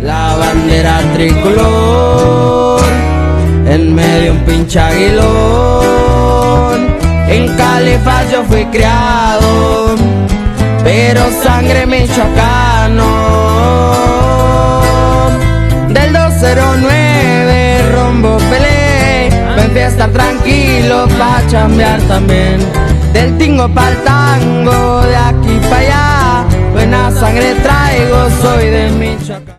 La bandera tricolor, en medio un pinche aguilón. En Califas yo fui criado, pero sangre michoacano. Del 209 rumbo Pelé, ven fiesta tranquilo pa' chambear también. Del tingo pa'l tango, de aquí pa' allá, buena sangre traigo, soy de Michoacán.